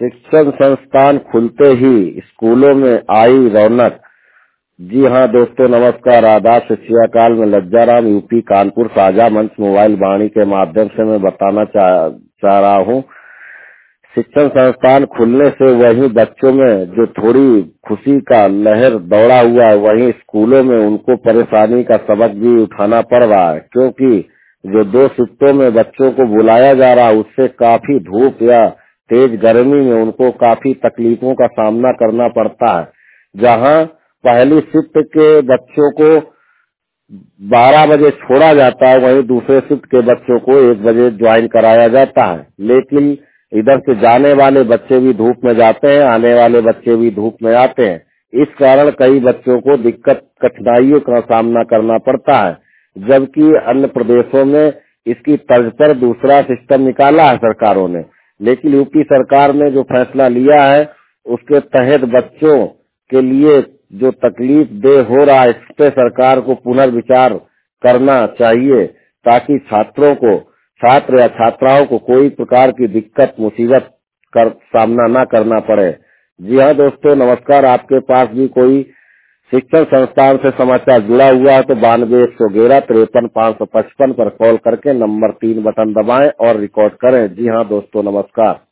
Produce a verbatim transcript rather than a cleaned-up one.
शिक्षण संस्थान खुलते ही स्कूलों में आई रौनक। जी हाँ दोस्तों, नमस्कार, आदाब, सत श्री अकाल। मैं लज्जाराम यूपी कानपुर साझा मंच मोबाइल वाणी के माध्यम से मैं बताना चाह चाह रहा हूँ। शिक्षण संस्थान खुलने से वहीं बच्चों में जो थोड़ी खुशी का लहर दौड़ा हुआ है, वहीं स्कूलों में उनको परेशानी का सबक भी उठाना पड़ रहा है, क्योंकि जो दो शिफ्टों में बच्चों को बुलाया जा रहा है उससे काफी धूप या तेज गर्मी में उनको काफी तकलीफों का सामना करना पड़ता है। जहां पहली शिफ्ट के बच्चों को बारह बजे छोड़ा जाता है, वहीं दूसरे शिफ्ट के बच्चों को एक बजे ज्वाइन कराया जाता है। लेकिन इधर से जाने वाले बच्चे भी धूप में जाते हैं, आने वाले बच्चे भी धूप में आते हैं। इस कारण कई बच्चों को दिक्कत कठिनाइयों का सामना करना पड़ता है, जबकि अन्य प्रदेशों में इसकी तर्ज पर दूसरा सिस्टम निकाला है सरकारों ने। लेकिन यूपी सरकार ने जो फैसला लिया है उसके तहत बच्चों के लिए जो तकलीफ दे हो रहा है, इस पे सरकार को पुनर्विचार करना चाहिए, ताकि छात्रों को छात्र या छात्राओं को कोई प्रकार की दिक्कत मुसीबत कर सामना न करना पड़े। जी हाँ दोस्तों, नमस्कार। आपके पास भी कोई शिक्षण संस्थान से समाचार जुड़ा हुआ है तो बानवे एक सौ ग्यारह तिरपन पाँच सौ पचपन पर कॉल करके नंबर तीन बटन दबाएं और रिकॉर्ड करें। जी हाँ दोस्तों, नमस्कार।